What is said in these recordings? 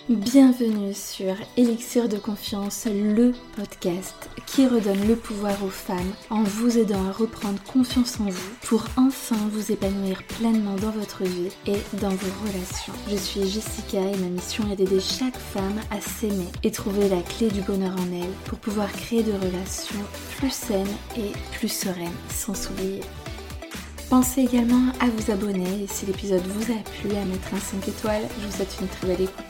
Bienvenue sur Élixir de Confiance, le podcast qui redonne le pouvoir aux femmes en vous aidant à reprendre confiance en vous pour enfin vous épanouir pleinement dans votre vie et dans vos relations. Je suis Jessica et ma mission est d'aider chaque femme à s'aimer et trouver la clé du bonheur en elle pour pouvoir créer des relations plus saines et plus sereines sans s'oublier. Pensez également à vous abonner et si l'épisode vous a plu, à mettre un 5 étoiles. Je vous souhaite une très belle écoute.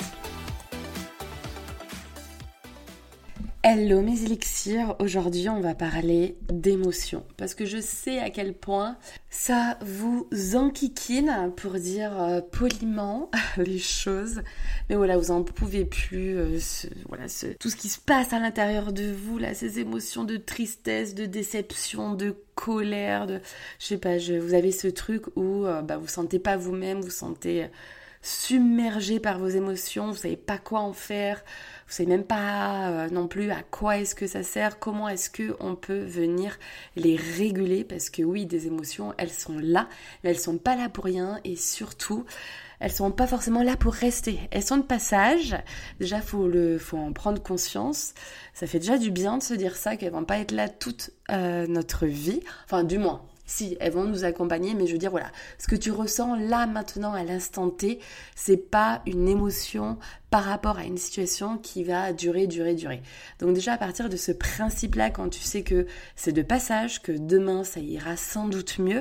Hello mes élixirs, aujourd'hui on va parler d'émotions parce que je sais à quel point ça vous enquiquine pour dire poliment les choses, mais voilà, vous en pouvez plus, tout ce qui se passe à l'intérieur de vous, là, ces émotions de tristesse, de déception, de colère, vous avez ce truc où vous sentez pas vous-même, vous sentez submergé par vos émotions, vous savez pas quoi en faire, vous savez même pas non plus à quoi est-ce que ça sert, comment est-ce que on peut venir les réguler, parce que oui, des émotions, elles sont là, mais elles sont pas là pour rien et surtout, elles sont pas forcément là pour rester. Elles sont de passage. Déjà, faut en prendre conscience. Ça fait déjà du bien de se dire ça, qu'elles vont pas être là toute notre vie, enfin du moins. Si, elles vont nous accompagner, mais je veux dire, voilà, ce que tu ressens là, maintenant, à l'instant T, c'est pas une émotion par rapport à une situation qui va durer. Donc déjà, à partir de ce principe-là, quand tu sais que c'est de passage, que demain, ça ira sans doute mieux,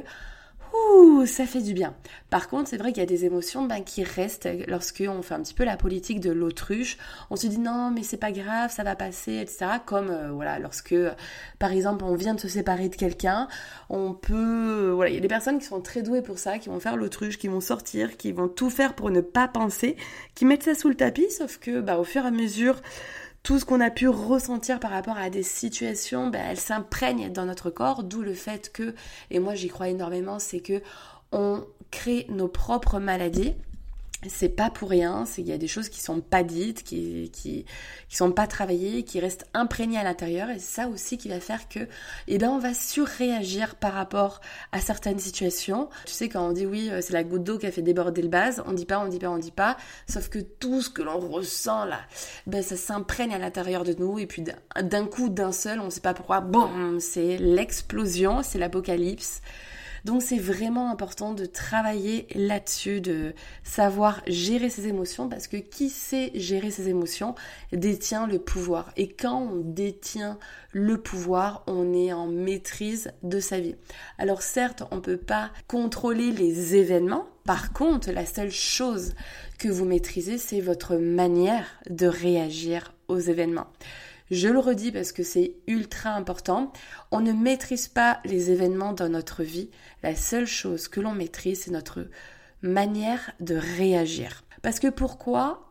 ça fait du bien. Par contre, c'est vrai qu'il y a des émotions qui restent lorsqu'on fait un petit peu la politique de l'autruche. On se dit non, mais c'est pas grave, ça va passer, etc. Comme lorsque, par exemple, on vient de se séparer de quelqu'un, on peut... il y a des personnes qui sont très douées pour ça, qui vont faire l'autruche, qui vont sortir, qui vont tout faire pour ne pas penser, qui mettent ça sous le tapis, sauf que au fur et à mesure... Tout ce qu'on a pu ressentir par rapport à des situations, elles s'imprègnent dans notre corps, d'où le fait que, et moi j'y crois énormément, c'est que on crée nos propres maladies. C'est pas pour rien, il y a des choses qui sont pas dites, qui sont pas travaillées, qui restent imprégnées à l'intérieur, et c'est ça aussi qui va faire que, on va surréagir par rapport à certaines situations. Tu sais, quand on dit oui, c'est la goutte d'eau qui a fait déborder le vase, on dit pas, sauf que tout ce que l'on ressent là, ça s'imprègne à l'intérieur de nous, et puis d'un coup, d'un seul, on sait pas pourquoi, boum, c'est l'explosion, c'est l'apocalypse. Donc c'est vraiment important de travailler là-dessus, de savoir gérer ses émotions, parce que qui sait gérer ses émotions détient le pouvoir. Et quand on détient le pouvoir, on est en maîtrise de sa vie. Alors certes, on ne peut pas contrôler les événements. Par contre, la seule chose que vous maîtrisez, c'est votre manière de réagir aux événements. Je le redis parce que c'est ultra important. On ne maîtrise pas les événements dans notre vie. La seule chose que l'on maîtrise, c'est notre manière de réagir. Parce que pourquoi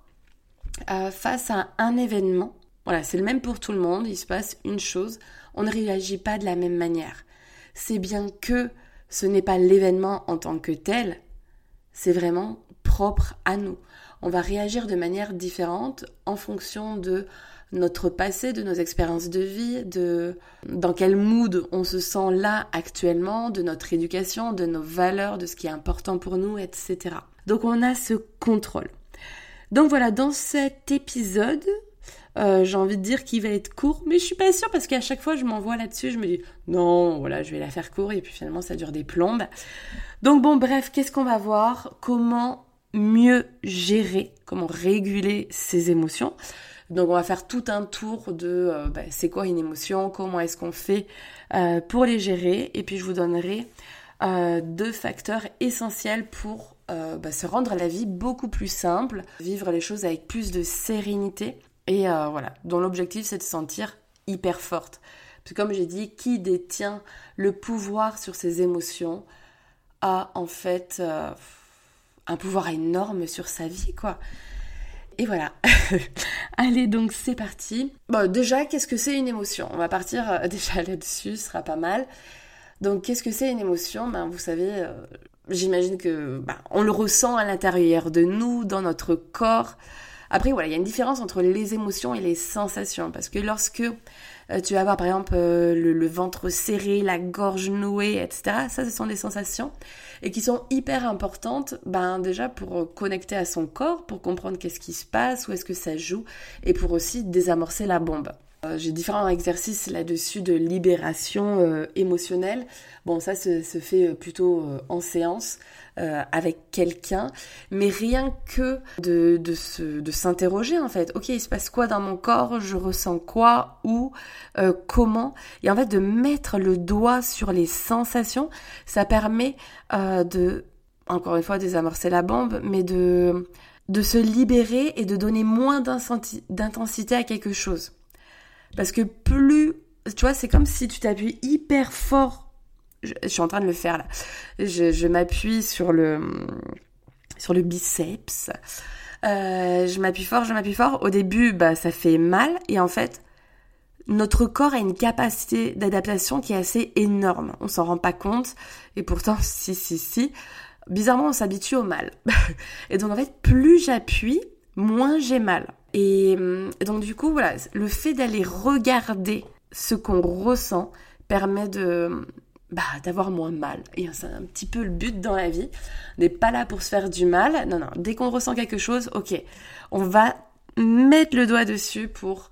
face à un événement, c'est le même pour tout le monde, il se passe une chose, on ne réagit pas de la même manière. C'est bien que ce n'est pas l'événement en tant que tel, c'est vraiment propre à nous. On va réagir de manière différente en fonction de notre passé, de nos expériences de vie, de dans quel mood on se sent là actuellement, de notre éducation, de nos valeurs, de ce qui est important pour nous, etc. Donc on a ce contrôle. Donc voilà, dans cet épisode, j'ai envie de dire qu'il va être court, mais je suis pas sûre parce qu'à chaque fois je m'envoie là-dessus, je me dis non, je vais la faire court et puis finalement ça dure des plombes. Donc bref, qu'est-ce qu'on va voir? Comment mieux gérer, comment réguler ses émotions. Donc on va faire tout un tour de c'est quoi une émotion, comment est-ce qu'on fait pour les gérer, et puis je vous donnerai 2 facteurs essentiels pour se rendre la vie beaucoup plus simple, vivre les choses avec plus de sérénité, et dont l'objectif c'est de se sentir hyper forte. Parce que comme j'ai dit, qui détient le pouvoir sur ses émotions a en fait un pouvoir énorme sur sa vie, quoi. Et voilà. Allez, donc c'est parti. Déjà, qu'est-ce que c'est une émotion? On va partir déjà là-dessus, ce sera pas mal. Donc, qu'est-ce que c'est une émotion? Vous savez, j'imagine que on le ressent à l'intérieur de nous, dans notre corps. Après, voilà, il y a une différence entre les émotions et les sensations. Parce que lorsque tu vas avoir, par exemple, le ventre serré, la gorge nouée, etc., ça, ce sont des sensations et qui sont hyper importantes, déjà pour connecter à son corps, pour comprendre qu'est-ce qui se passe, où est-ce que ça joue, et pour aussi désamorcer la bombe. J'ai différents exercices là-dessus de libération émotionnelle. Bon, ça se fait plutôt en séance avec quelqu'un, mais rien que de s'interroger en fait. Ok, il se passe quoi dans mon corps? Je ressens quoi? Où? Comment? Et en fait, de mettre le doigt sur les sensations, ça permet encore une fois, désamorcer la bombe, mais de se libérer et de donner moins d'intensité à quelque chose. Parce que plus, tu vois, c'est comme si tu t'appuies hyper fort. Je suis en train de le faire là. Je m'appuie sur le biceps. Je m'appuie fort. Au début, ça fait mal. Et en fait, notre corps a une capacité d'adaptation qui est assez énorme. On s'en rend pas compte. Et pourtant, si. Bizarrement, on s'habitue au mal. Et donc, en fait, plus j'appuie, moins j'ai mal. Et donc du coup, voilà, le fait d'aller regarder ce qu'on ressent permet d'avoir moins mal. Et c'est un petit peu le but dans la vie. On n'est pas là pour se faire du mal. Non. Dès qu'on ressent quelque chose, ok, on va mettre le doigt dessus pour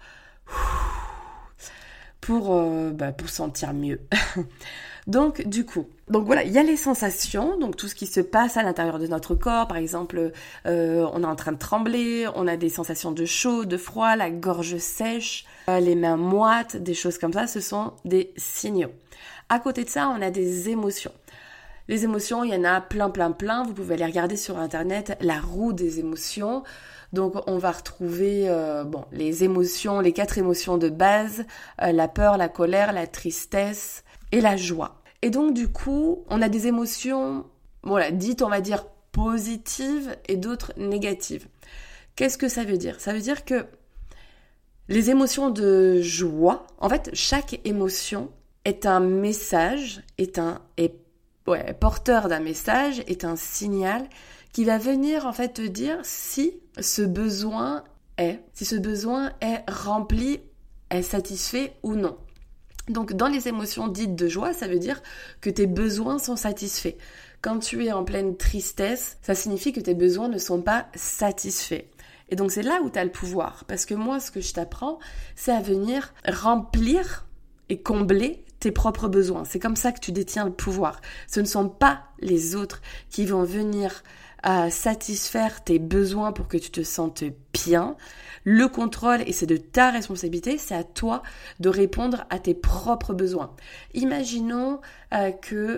sentir mieux. Donc voilà, il y a les sensations, donc tout ce qui se passe à l'intérieur de notre corps. Par exemple, on est en train de trembler, on a des sensations de chaud, de froid, la gorge sèche, les mains moites, des choses comme ça, ce sont des signaux. À côté de ça, on a des émotions. Les émotions, il y en a plein. Vous pouvez aller regarder sur Internet la roue des émotions. Donc, on va retrouver les émotions, les 4 émotions de base, la peur, la colère, la tristesse et la joie. Et donc, du coup, on a des émotions, dites, on va dire, positives et d'autres négatives. Qu'est-ce que ça veut dire? Ça veut dire que les émotions de joie, en fait, chaque émotion est un message, est porteur d'un message, est un signal qui va venir en fait te dire si ce besoin est rempli, est satisfait ou non. Donc dans les émotions dites de joie, ça veut dire que tes besoins sont satisfaits. Quand tu es en pleine tristesse, ça signifie que tes besoins ne sont pas satisfaits. Et donc c'est là où tu as le pouvoir. Parce que moi, ce que je t'apprends, c'est à venir remplir et combler tes propres besoins. C'est comme ça que tu détiens le pouvoir. Ce ne sont pas les autres qui vont venir satisfaire tes besoins pour que tu te sentes bien. Le contrôle, et c'est de ta responsabilité, c'est à toi de répondre à tes propres besoins. Imaginons que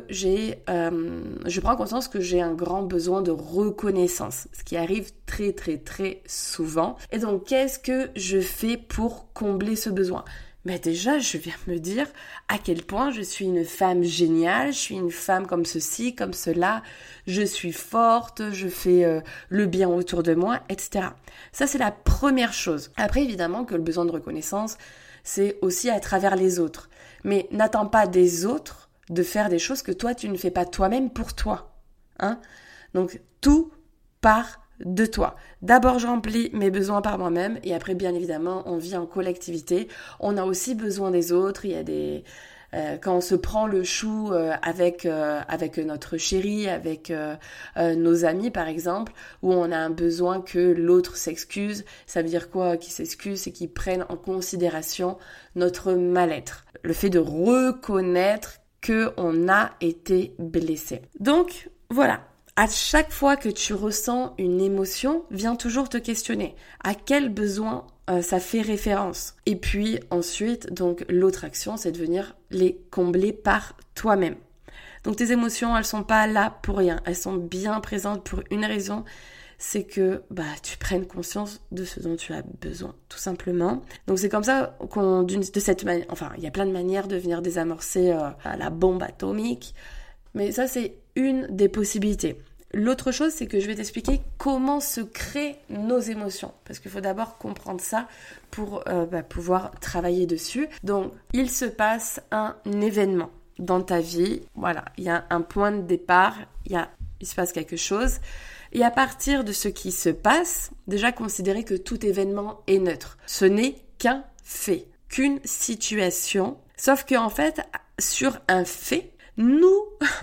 je prends conscience que j'ai un grand besoin de reconnaissance, ce qui arrive très très très souvent. Et donc, qu'est-ce que je fais pour combler ce besoin ? Mais déjà, je viens me dire à quel point je suis une femme géniale, je suis une femme comme ceci, comme cela, je suis forte, je fais le bien autour de moi, etc. Ça, c'est la première chose. Après, évidemment que le besoin de reconnaissance, c'est aussi à travers les autres. Mais n'attends pas des autres de faire des choses que toi, tu ne fais pas toi-même pour toi. Donc, tout part de toi. D'abord, je remplis mes besoins par moi-même et après, bien évidemment, on vit en collectivité. On a aussi besoin des autres. Il y a quand on se prend le chou avec notre chéri, avec nos amis, par exemple, où on a un besoin que l'autre s'excuse. Ça veut dire quoi qu'il s'excuse? C'est qu'il prenne en considération notre mal-être. Le fait de reconnaître qu'on a été blessé. Donc, voilà. À chaque fois que tu ressens une émotion, viens toujours te questionner à quel besoin ça fait référence. Et puis ensuite, donc l'autre action, c'est de venir les combler par toi-même. Donc tes émotions, elles sont pas là pour rien. Elles sont bien présentes pour une raison, c'est que tu prennes conscience de ce dont tu as besoin, tout simplement. Donc c'est comme ça de cette manière, enfin il y a plein de manières de venir désamorcer la bombe atomique, mais ça c'est une des possibilités. L'autre chose, c'est que je vais t'expliquer comment se créent nos émotions. Parce qu'il faut d'abord comprendre ça pour pouvoir travailler dessus. Donc, il se passe un événement dans ta vie. Voilà, il y a un point de départ, il se passe quelque chose. Et à partir de ce qui se passe, déjà considérer que tout événement est neutre. Ce n'est qu'un fait, qu'une situation. Sauf qu'en fait, sur un fait, nous,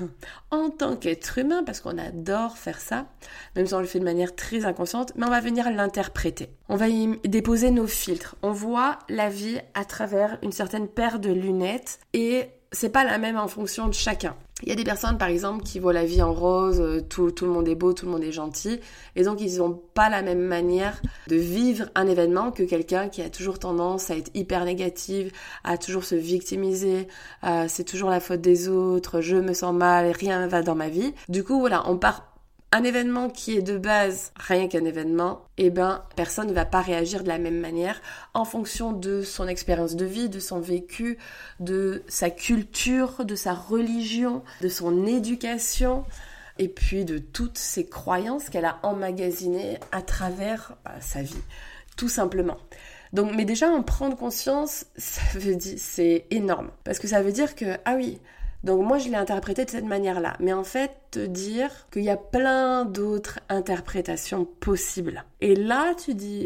en tant qu'être humain, parce qu'on adore faire ça, même si on le fait de manière très inconsciente, mais on va venir l'interpréter. On va y déposer nos filtres. On voit la vie à travers une certaine paire de lunettes et c'est pas la même en fonction de chacun. Il y a des personnes, par exemple, qui voient la vie en rose, tout le monde est beau, tout le monde est gentil, et donc ils n'ont pas la même manière de vivre un événement que quelqu'un qui a toujours tendance à être hyper négative, à toujours se victimiser, c'est toujours la faute des autres, je me sens mal, rien ne va dans ma vie. Du coup, voilà, on part un événement qui est de base rien qu'un événement, personne ne va pas réagir de la même manière en fonction de son expérience de vie, de son vécu, de sa culture, de sa religion, de son éducation et puis de toutes ses croyances qu'elle a emmagasinées à travers sa vie, tout simplement. Donc, mais déjà en prendre conscience, ça veut dire c'est énorme parce que ça veut dire que donc moi, je l'ai interprété de cette manière-là. Mais en fait, te dire qu'il y a plein d'autres interprétations possibles. Et là, tu dis,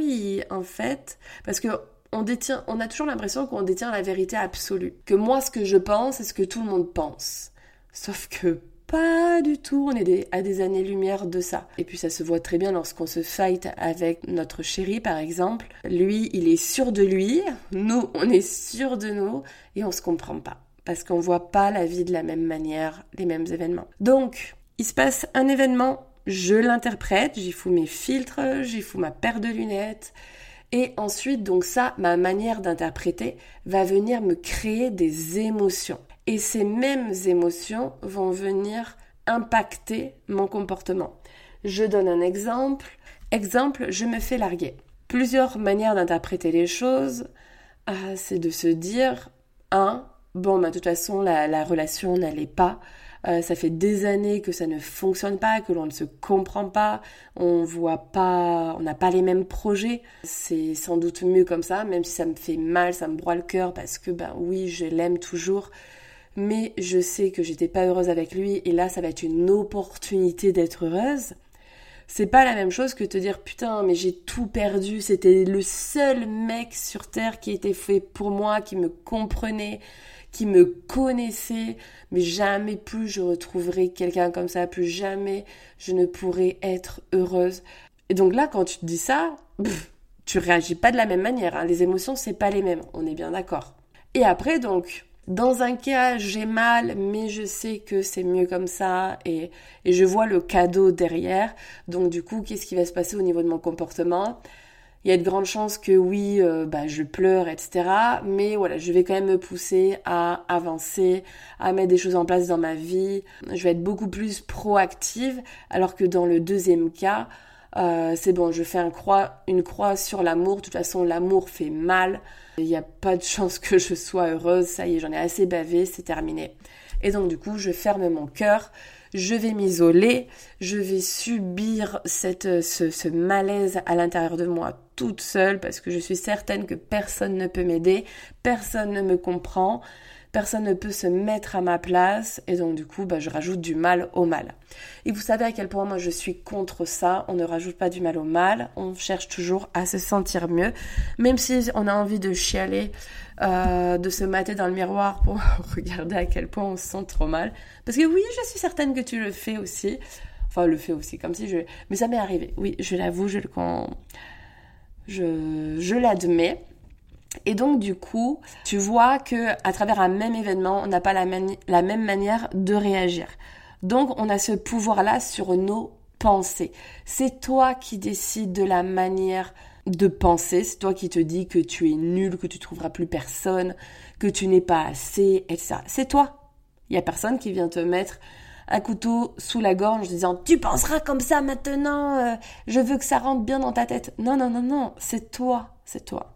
en fait, parce que on a toujours l'impression qu'on détient la vérité absolue. Que moi, ce que je pense, c'est ce que tout le monde pense. Sauf que pas du tout, on est à des années-lumière de ça. Et puis ça se voit très bien lorsqu'on se fight avec notre chéri, par exemple. Lui, il est sûr de lui, nous, on est sûr de nous, et on se comprend pas. Parce qu'on voit pas la vie de la même manière, les mêmes événements. Donc, il se passe un événement, je l'interprète, j'y fous mes filtres, j'y fous ma paire de lunettes, et ensuite, donc ça, ma manière d'interpréter va venir me créer des émotions. Et ces mêmes émotions vont venir impacter mon comportement. Je donne un exemple. Exemple, je me fais larguer. Plusieurs manières d'interpréter les choses, c'est de se dire, de toute façon, la relation n'allait pas. Ça fait des années que ça ne fonctionne pas, que l'on ne se comprend pas, on n'a pas les mêmes projets. C'est sans doute mieux comme ça, même si ça me fait mal, ça me broie le cœur parce que, oui, je l'aime toujours. Mais je sais que j'étais pas heureuse avec lui et là, ça va être une opportunité d'être heureuse. C'est pas la même chose que te dire putain mais j'ai tout perdu, c'était le seul mec sur terre qui était fait pour moi, qui me comprenait, qui me connaissait, mais jamais plus je retrouverai quelqu'un comme ça, plus jamais je ne pourrai être heureuse. Et donc là quand tu te dis ça, tu réagis pas de la même manière, les émotions c'est pas les mêmes, on est bien d'accord. Et après donc dans un cas, j'ai mal, mais je sais que c'est mieux comme ça et je vois le cadeau derrière. Donc du coup, qu'est-ce qui va se passer au niveau de mon comportement ? Il y a de grandes chances que oui, je pleure, etc. Mais voilà, je vais quand même me pousser à avancer, à mettre des choses en place dans ma vie. Je vais être beaucoup plus proactive, alors que dans le deuxième cas, c'est bon, je fais une croix sur l'amour. De toute façon, l'amour fait mal. Il n'y a pas de chance que je sois heureuse. Ça y est, j'en ai assez bavé, c'est terminé. Et donc, du coup, je ferme mon cœur. Je vais m'isoler. Je vais subir ce malaise à l'intérieur de moi toute seule parce que je suis certaine que personne ne peut m'aider. Personne ne me comprend. Personne ne peut se mettre à ma place et donc du coup, je rajoute du mal au mal. Et vous savez à quel point moi je suis contre ça, on ne rajoute pas du mal au mal, on cherche toujours à se sentir mieux, même si on a envie de chialer, de se mater dans le miroir pour regarder à quel point on se sent trop mal. Parce que oui, je suis certaine que tu le fais aussi, comme si mais ça m'est arrivé, oui, je l'avoue, je l'admets. Et donc du coup, tu vois que à travers un même événement, on n'a pas la même manière de réagir. Donc on a ce pouvoir-là sur nos pensées. C'est toi qui décides de la manière de penser, c'est toi qui te dis que tu es nul, que tu trouveras plus personne, que tu n'es pas assez, etc. C'est toi. Il y a personne qui vient te mettre un couteau sous la gorge en disant « Tu penseras comme ça maintenant, je veux que ça rentre bien dans ta tête. » Non, c'est toi. Hein ?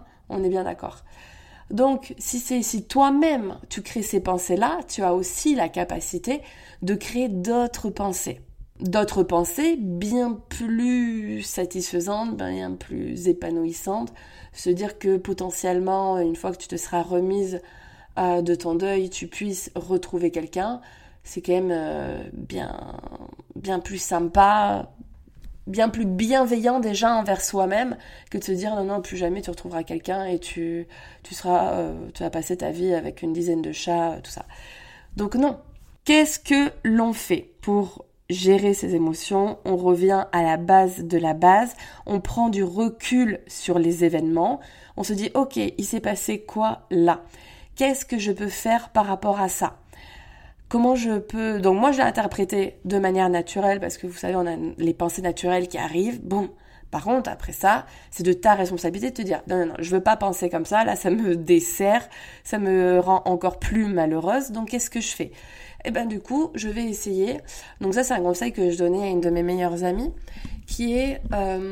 On est bien d'accord. Donc, si toi-même, tu crées ces pensées-là, tu as aussi la capacité de créer d'autres pensées. D'autres pensées bien plus satisfaisantes, bien plus épanouissantes. Se dire que potentiellement, une fois que tu te seras remise de ton deuil, tu puisses retrouver quelqu'un. c'est quand même bien plus sympa, bien plus bienveillant déjà envers soi-même que de se dire non, plus jamais tu retrouveras quelqu'un et tu vas passer ta vie avec une dizaine de chats, tout ça. Donc non. Qu'est-ce que l'on fait pour gérer ses émotions? On revient à la base de la base, on prend du recul sur les événements, on se dit ok, il s'est passé quoi là? Qu'est-ce que je peux faire par rapport à ça? Comment je peux... Donc moi je l'ai interprété de manière naturelle parce que vous savez on a les pensées naturelles qui arrivent, bon. Par contre, après ça, c'est de ta responsabilité de te dire non, je veux pas penser comme ça, là ça me dessert, ça me rend encore plus malheureuse, donc qu'est-ce que je fais? Et ben du coup, je vais essayer, donc ça c'est un conseil que je donnais à une de mes meilleures amies, qui est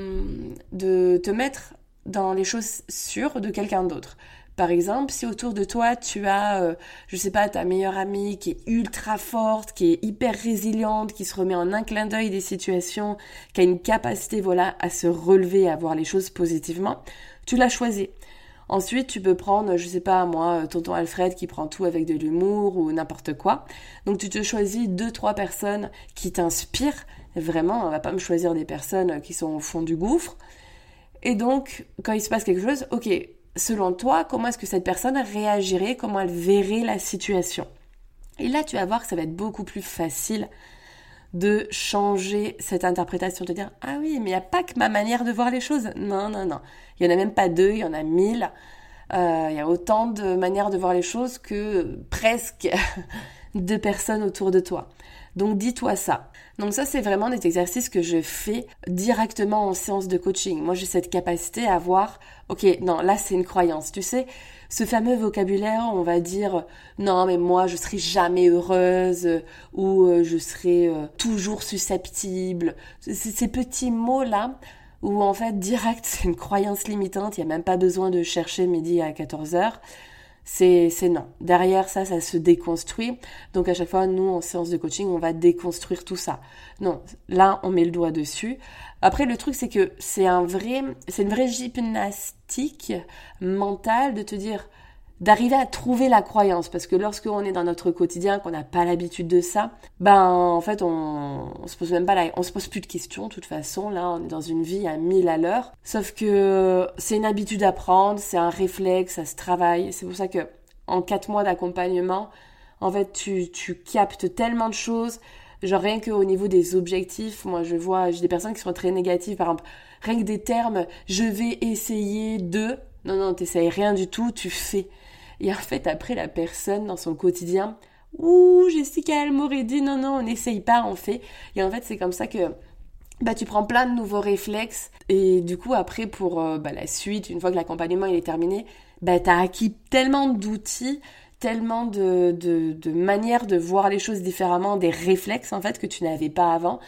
de te mettre dans les choses sûres de quelqu'un d'autre. Par exemple, si autour de toi, tu as, ta meilleure amie qui est ultra forte, qui est hyper résiliente, qui se remet en un clin d'œil des situations, qui a une capacité, à se relever, à voir les choses positivement, tu l'as choisie. Ensuite, tu peux prendre, tonton Alfred qui prend tout avec de l'humour ou n'importe quoi. Donc, tu te choisis 2-3 personnes qui t'inspirent. Vraiment, on va pas me choisir des personnes qui sont au fond du gouffre. Et donc, quand il se passe quelque chose, ok, selon toi, comment est-ce que cette personne réagirait, comment elle verrait la situation? Et là, tu vas voir que ça va être beaucoup plus facile de changer cette interprétation, de dire « Ah oui, mais il n'y a pas que ma manière de voir les choses. » Non. Il n'y en a même pas 2, il y en a 1000. Il y a autant de manières de voir les choses que presque de personnes autour de toi. Donc dis-toi ça. Donc ça, c'est vraiment des exercices que je fais directement en séance de coaching. Moi, j'ai cette capacité à voir, ok, non, là, c'est une croyance. Tu sais, ce fameux vocabulaire, on va dire, non, mais moi, je serai jamais heureuse ou je serai toujours susceptible. Ces petits mots-là, où en fait, direct, c'est une croyance limitante. Il n'y a même pas besoin de chercher midi à 14h. C'est non. Derrière ça se déconstruit. Donc à chaque fois, nous, en séance de coaching, on va déconstruire tout ça. Non, là, on met le doigt dessus. Après, le truc, c'est que c'est une vraie gymnastique mentale de te dire, d'arriver à trouver la croyance. Parce que lorsqu'on est dans notre quotidien, qu'on n'a pas l'habitude de ça, en fait, on se pose même pas on se pose plus de questions, de toute façon. Là, on est dans une vie à 1000 à l'heure. Sauf que c'est une habitude à prendre, c'est un réflexe, ça se travaille. C'est pour ça que, en 4 mois d'accompagnement, en fait, tu captes tellement de choses. Genre, rien qu'au niveau des objectifs, moi, j'ai des personnes qui sont très négatives. Par exemple, rien que des termes, je vais essayer de... Non, t'essayes rien du tout, tu fais. Et en fait, après, la personne, dans son quotidien, Jessica, elle m'aurait dit, non, on n'essaye pas, on fait. Et en fait, c'est comme ça que tu prends plein de nouveaux réflexes. Et du coup, après, pour la suite, une fois que l'accompagnement il est terminé, t'as acquis tellement d'outils, tellement de manières de voir les choses différemment, des réflexes, en fait, que tu n'avais pas avant,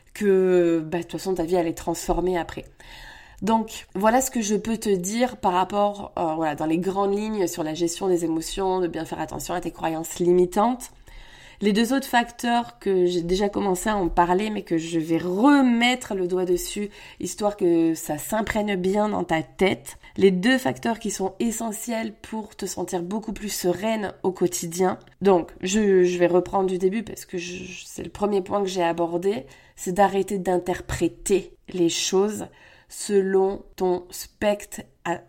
que, de toute façon, ta vie, elle est transformée après. Donc, voilà ce que je peux te dire par rapport, dans les grandes lignes sur la gestion des émotions, de bien faire attention à tes croyances limitantes. Les 2 autres facteurs que j'ai déjà commencé à en parler, mais que je vais remettre le doigt dessus, histoire que ça s'imprègne bien dans ta tête. Les 2 facteurs qui sont essentiels pour te sentir beaucoup plus sereine au quotidien. Donc, je vais reprendre du début parce que c'est le premier point que j'ai abordé, c'est d'arrêter d'interpréter les choses selon ton spectre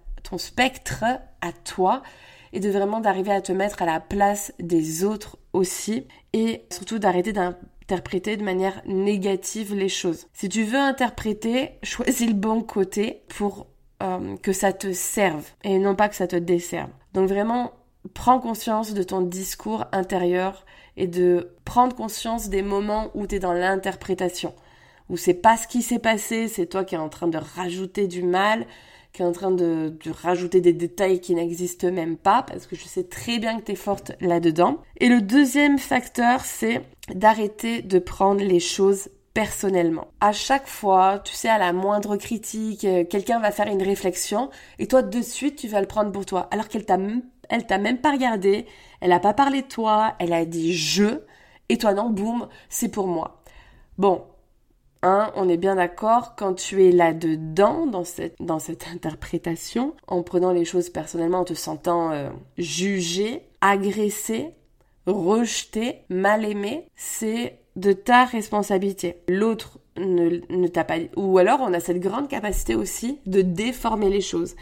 à toi et de vraiment d'arriver à te mettre à la place des autres aussi et surtout d'arrêter d'interpréter de manière négative les choses. Si tu veux interpréter, choisis le bon côté pour que ça te serve et non pas que ça te desserve. Donc vraiment, prends conscience de ton discours intérieur et de prendre conscience des moments où tu es dans l'interprétation. Où c'est pas ce qui s'est passé, c'est toi qui es en train de rajouter du mal, qui est en train de rajouter des détails qui n'existent même pas, parce que je sais très bien que tu es forte là-dedans. Et le deuxième facteur, c'est d'arrêter de prendre les choses personnellement. À chaque fois, tu sais, à la moindre critique, quelqu'un va faire une réflexion, et toi, de suite, tu vas le prendre pour toi, alors qu'elle t'a même pas regardé, elle a pas parlé de toi, elle a dit « je », et toi, non, boum, c'est pour moi. Bon, on est bien d'accord, quand tu es là-dedans, dans cette interprétation, en prenant les choses personnellement, en te sentant jugé, agressé, rejeté, mal aimé, c'est de ta responsabilité. L'autre ne t'a pas dit. Ou alors, on a cette grande capacité aussi de déformer les choses.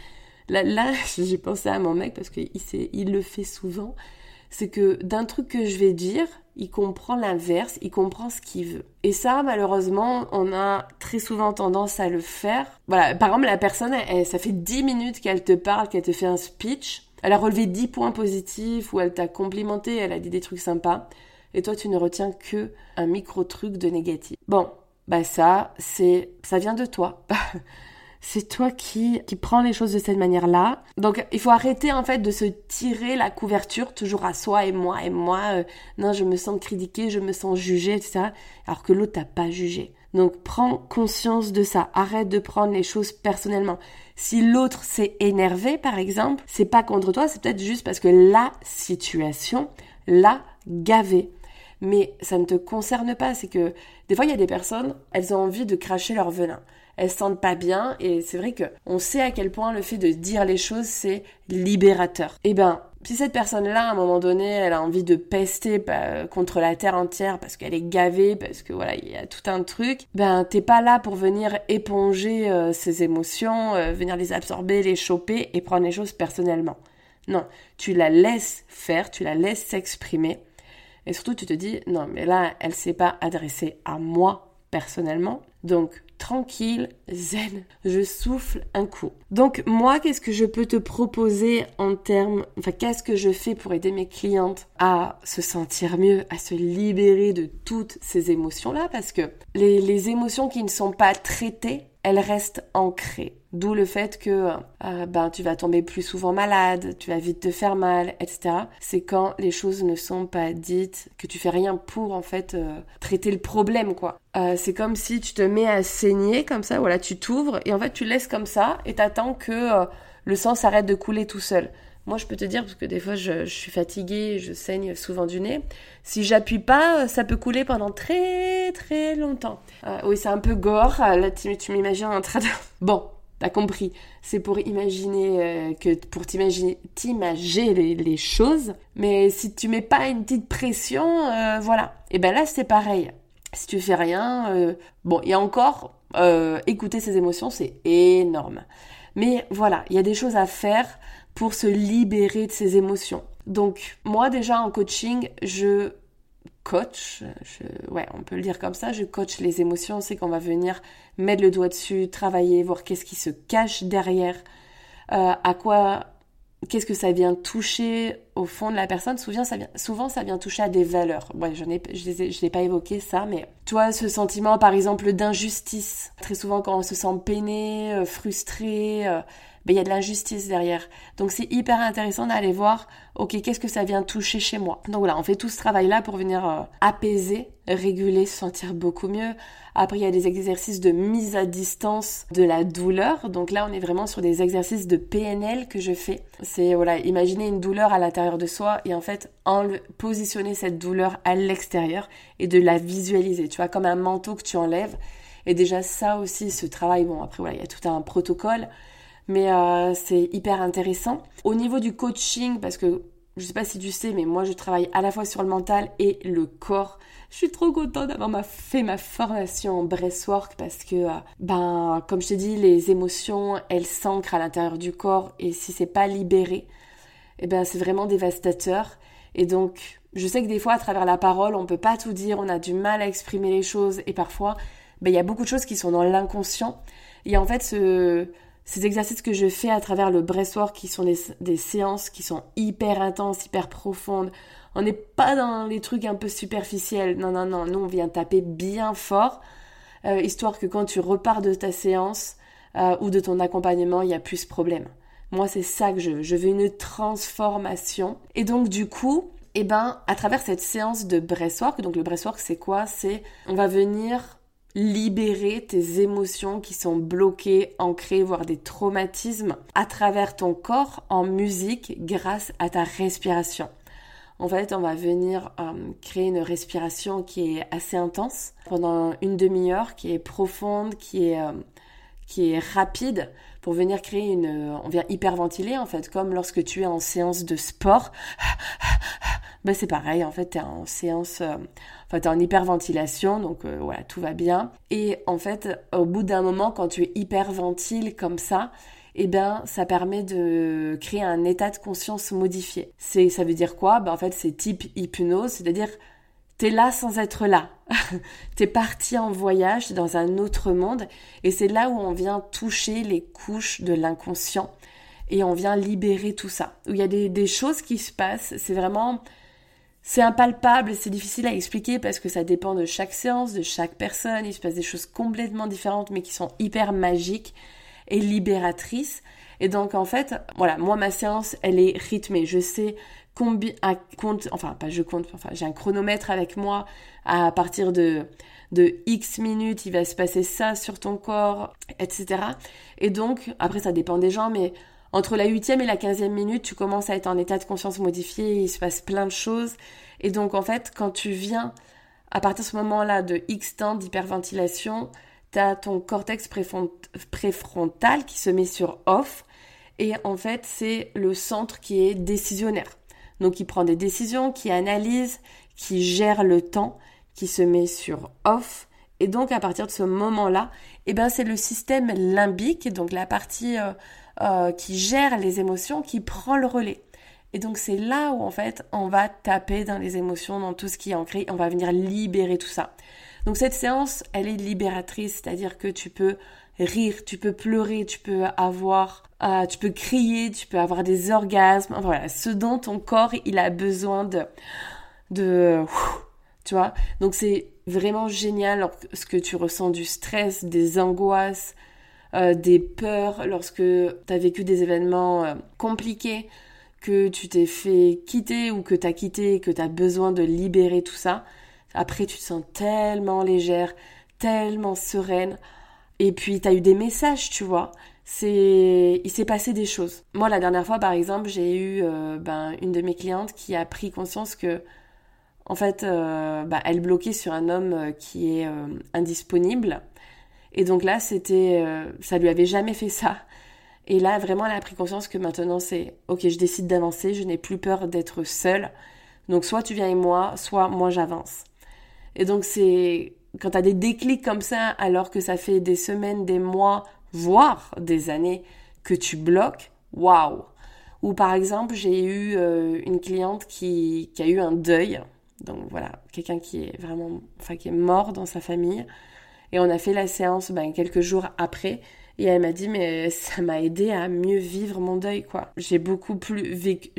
Là j'ai pensé à mon mec parce qu'il le fait souvent. C'est que d'un truc que je vais dire, il comprend l'inverse, il comprend ce qu'il veut. Et ça, malheureusement, on a très souvent tendance à le faire. Voilà, par exemple, la personne, ça fait 10 minutes qu'elle te parle, qu'elle te fait un speech. Elle a relevé 10 points positifs ou elle t'a complimenté, elle a dit des trucs sympas. Et toi, tu ne retiens que un micro-truc de négatif. Bon, ça vient de toi. C'est toi qui prends les choses de cette manière-là. Donc, il faut arrêter en fait de se tirer la couverture toujours à soi et moi. Non, je me sens critiquée, je me sens jugée, etc. Alors que l'autre t'a pas jugé. Donc, prends conscience de ça. Arrête de prendre les choses personnellement. Si l'autre s'est énervé, par exemple, c'est pas contre toi, c'est peut-être juste parce que la situation l'a gavé. Mais ça ne te concerne pas. C'est que des fois, il y a des personnes, elles ont envie de cracher leur venin. Elles se sentent pas bien et c'est vrai que on sait à quel point le fait de dire les choses, c'est libérateur. Si cette personne-là, à un moment donné, elle a envie de pester contre la terre entière parce qu'elle est gavée, parce que voilà, il y a tout un truc, t'es pas là pour venir éponger ses émotions, venir les absorber, les choper et prendre les choses personnellement. Non, tu la laisses faire, tu la laisses s'exprimer et surtout tu te dis, non mais là, elle s'est pas adressée à moi personnellement, donc tranquille, zen, je souffle un coup. Donc moi, qu'est-ce que je peux te proposer qu'est-ce que je fais pour aider mes clientes à se sentir mieux, à se libérer de toutes ces émotions-là, parce que les émotions qui ne sont pas traitées, elles restent ancrées. D'où le fait que tu vas tomber plus souvent malade, tu vas vite te faire mal, etc. C'est quand les choses ne sont pas dites, que tu fais rien pour en fait traiter le problème, quoi. C'est comme si tu te mets à saigner comme ça, voilà, tu t'ouvres et en fait tu laisses comme ça et t'attends que le sang s'arrête de couler tout seul. Moi, je peux te dire, parce que des fois, je suis fatiguée, je saigne souvent du nez. Si j'appuie pas, ça peut couler pendant très, très longtemps. Oui, c'est un peu gore. Là, tu m'imagines en train de... Bon, t'as compris. C'est pour imaginer, t'imager les choses. Mais si tu mets pas une petite pression, voilà. Et là, c'est pareil. Si tu fais rien, et encore, écouter ses émotions, c'est énorme. Mais voilà, il y a des choses à faire pour se libérer de ses émotions. Donc, moi, déjà, en coaching, je coach, on peut le dire comme ça, je coach les émotions, c'est qu'on va venir mettre le doigt dessus, travailler, voir qu'est-ce qui se cache derrière, qu'est-ce que ça vient toucher au fond de la personne. Souvent, ça vient toucher à des valeurs. Je l'ai pas évoqué ça, mais tu vois, ce sentiment, par exemple, d'injustice. Très souvent, quand on se sent peiné, frustré, il y a de l'injustice derrière. Donc, c'est hyper intéressant d'aller voir, ok, qu'est-ce que ça vient toucher chez moi. Donc voilà, on fait tout ce travail-là pour venir apaiser, réguler, se sentir beaucoup mieux. Après, il y a des exercices de mise à distance de la douleur. Donc là, on est vraiment sur des exercices de PNL que je fais. C'est, imaginer une douleur à l'intérieur de soi et en fait, positionner cette douleur à l'extérieur et de la visualiser. Tu vois, comme un manteau que tu enlèves. Et déjà, ça aussi, ce travail, après, il y a tout un protocole. Mais c'est hyper intéressant. Au niveau du coaching, parce que je sais pas si tu sais, mais moi je travaille à la fois sur le mental et le corps. Je suis trop contente d'avoir fait ma formation en breathwork parce que, comme je t'ai dit, les émotions, elles s'ancrent à l'intérieur du corps et si c'est pas libéré, c'est vraiment dévastateur. Et donc, je sais que des fois, à travers la parole, on peut pas tout dire, on a du mal à exprimer les choses et parfois, il y a beaucoup de choses qui sont dans l'inconscient. Et en fait, ces exercices que je fais à travers le breathwork qui sont des séances qui sont hyper intenses, hyper profondes. On n'est pas dans les trucs un peu superficiels. Non. Nous, on vient taper bien fort, histoire que quand tu repars de ta séance ou de ton accompagnement, il n'y a plus ce problème. Moi, c'est ça que je veux. Je veux une transformation. Et donc, du coup, à travers cette séance de breathwork, donc le breathwork, c'est quoi ? On va venir libérer tes émotions qui sont bloquées, ancrées, voire des traumatismes à travers ton corps en musique grâce à ta respiration. En fait, on va venir créer une respiration qui est assez intense pendant une demi-heure, qui est profonde, qui est rapide pour venir créer on vient hyperventiler en fait, comme lorsque tu es en séance de sport. Ben c'est pareil, en fait, t'es en séance, t'es en hyperventilation, donc voilà, tout va bien. Et en fait, au bout d'un moment, quand tu hyperventiles comme ça, eh ben, ça permet de créer un état de conscience modifié. Ça veut dire quoi? Ben en fait, c'est type hypnose, c'est-à-dire t'es là sans être là. T'es parti en voyage, t'es dans un autre monde, et c'est là où on vient toucher les couches de l'inconscient et on vient libérer tout ça. Où il y a des choses qui se passent, c'est impalpable, c'est difficile à expliquer parce que ça dépend de chaque séance, de chaque personne. Il se passe des choses complètement différentes mais qui sont hyper magiques et libératrices. Et donc en fait, voilà, moi ma séance, elle est rythmée. Je sais j'ai un chronomètre avec moi. À partir de X minutes, il va se passer ça sur ton corps, etc. Et donc, après ça dépend des gens, mais entre la 8e et la 15e minute, tu commences à être en état de conscience modifié, il se passe plein de choses. Et donc, en fait, quand tu viens, à partir de ce moment-là de X temps d'hyperventilation, tu as ton cortex préfrontal qui se met sur off. Et en fait, c'est le centre qui est décisionnaire. Donc, qui prend des décisions, qui analyse, qui gère le temps, qui se met sur off. Et donc, à partir de ce moment-là, eh ben, c'est le système limbique, donc la partie qui gère les émotions, qui prend le relais. Et donc, c'est là où, en fait, on va taper dans les émotions, dans tout ce qui est ancré, on va venir libérer tout ça. Donc, cette séance, elle est libératrice, c'est-à-dire que tu peux rire, tu peux pleurer, tu peux crier, tu peux avoir des orgasmes, voilà, ce dont ton corps, il a besoin tu vois. Donc, c'est vraiment génial lorsque tu ressens du stress, des angoisses, des peurs, lorsque tu as vécu des événements compliqués, que tu t'es fait quitter ou que tu as quitté, que tu as besoin de libérer tout ça. Après, tu te sens tellement légère, tellement sereine. Et puis, tu as eu des messages, tu vois. Il s'est passé des choses. Moi, la dernière fois, par exemple, j'ai eu une de mes clientes qui a pris conscience que, en fait, elle bloquait sur un homme qui est indisponible. Et donc là, ça lui avait jamais fait ça. Et là, vraiment, elle a pris conscience que maintenant, c'est « Ok, je décide d'avancer, je n'ai plus peur d'être seule. Donc, soit tu viens avec moi, soit moi, j'avance. » Et donc, c'est quand tu as des déclics comme ça, alors que ça fait des semaines, des mois, voire des années que tu bloques, waouh! Ou par exemple, j'ai eu une cliente qui a eu un deuil. Donc voilà, quelqu'un qui est mort dans sa famille. Et on a fait la séance quelques jours après. Et elle m'a dit, mais ça m'a aidé à mieux vivre mon deuil, quoi. Je l'ai beaucoup plus,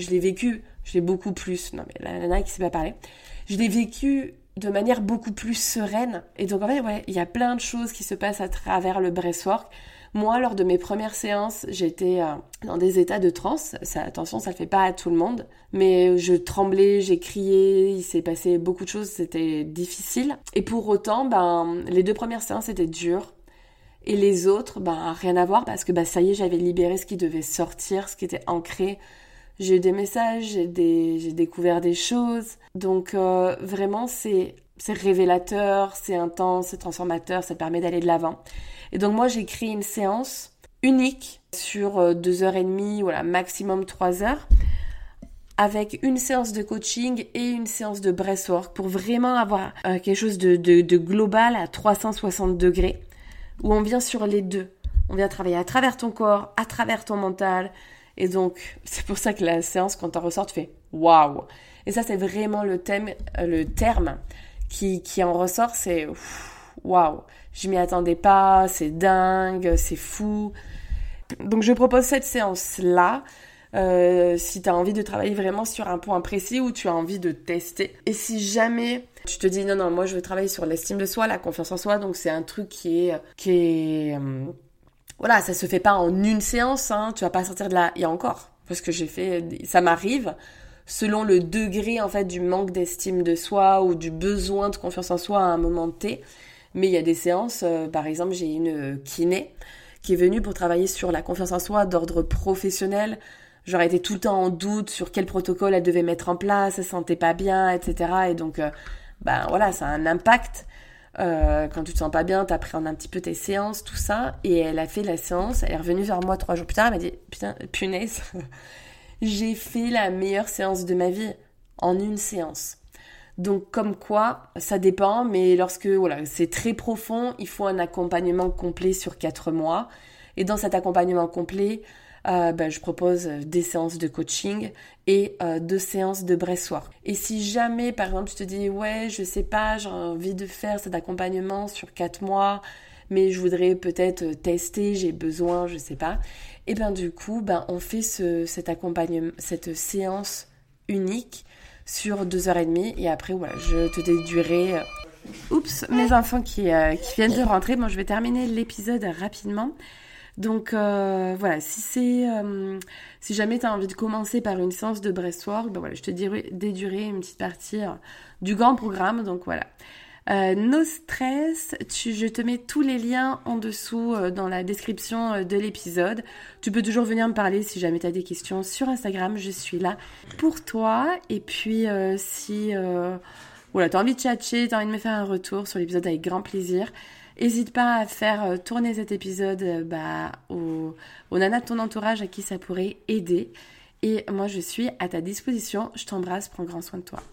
non mais la nana qui sait pas parler. Je l'ai vécu de manière beaucoup plus sereine. Et donc en fait, ouais, il y a plein de choses qui se passent à travers le breathwork. Moi, lors de mes premières séances, j'étais dans des états de transe. Attention, ça le fait pas à tout le monde. Mais je tremblais, j'ai crié, il s'est passé beaucoup de choses, c'était difficile. Et pour autant, les 2 premières séances étaient dures. Et les autres, rien à voir parce que ça y est, j'avais libéré ce qui devait sortir, ce qui était ancré. J'ai eu des messages, j'ai découvert des choses. Donc vraiment, c'est révélateur, c'est intense, c'est transformateur, ça te permet d'aller de l'avant. Et donc moi, j'ai créé une séance unique sur 2h30, voilà, maximum 3h, avec une séance de coaching et une séance de breathwork pour vraiment avoir quelque chose de global à 360 degrés, où on vient sur les deux. On vient travailler à travers ton corps, à travers ton mental. Et donc, c'est pour ça que la séance, quand t'en ressors, tu fais « waouh ». Et ça, c'est vraiment le terme qui en ressort, c'est « waouh ». Je m'y attendais pas, c'est dingue, c'est fou. Donc, je propose cette séance-là. Si tu as envie de travailler vraiment sur un point précis ou tu as envie de tester. Et si jamais tu te dis non, moi je veux travailler sur l'estime de soi, la confiance en soi, donc c'est un truc qui est voilà, ça se fait pas en une séance, hein, tu vas pas sortir de là, et encore, parce que ça m'arrive, selon le degré en fait du manque d'estime de soi ou du besoin de confiance en soi à un moment T, mais il y a des séances, par exemple j'ai une kiné qui est venue pour travailler sur la confiance en soi d'ordre professionnel. J'aurais été tout le temps en doute sur quel protocole elle devait mettre en place, elle se sentait pas bien, etc. Et donc, voilà, ça a un impact. Quand tu te sens pas bien, t'appréhendes un petit peu tes séances, tout ça. Et elle a fait la séance, elle est revenue vers moi 3 jours plus tard, elle m'a dit, putain, punaise, j'ai fait la meilleure séance de ma vie. en une séance. Donc comme quoi, ça dépend, mais lorsque c'est très profond, il faut un accompagnement complet sur 4 mois. Et dans cet accompagnement complet, je propose des séances de coaching et 2 séances de breathwork. Et si jamais, par exemple, tu te dis, ouais, je sais pas, j'ai envie de faire cet accompagnement sur 4 mois, mais je voudrais peut-être tester, j'ai besoin, je sais pas. Et du coup, on fait cet accompagnement, cette séance unique sur 2h30 et après, je te déduirai... Oups, mes enfants qui viennent de rentrer. Bon, je vais terminer l'épisode rapidement. Donc si jamais tu as envie de commencer par une séance de breathwork, je te déduirai une petite partie du grand programme. Donc voilà. No stress, je te mets tous les liens en dessous dans la description de l'épisode. Tu peux toujours venir me parler si jamais tu as des questions sur Instagram, je suis là pour toi. Et puis si tu as envie de tchatcher, tu as envie de me faire un retour sur l'épisode avec grand plaisir. N'hésite pas à faire tourner cet épisode aux nanas de ton entourage à qui ça pourrait aider. Et moi, je suis à ta disposition. Je t'embrasse, prends grand soin de toi.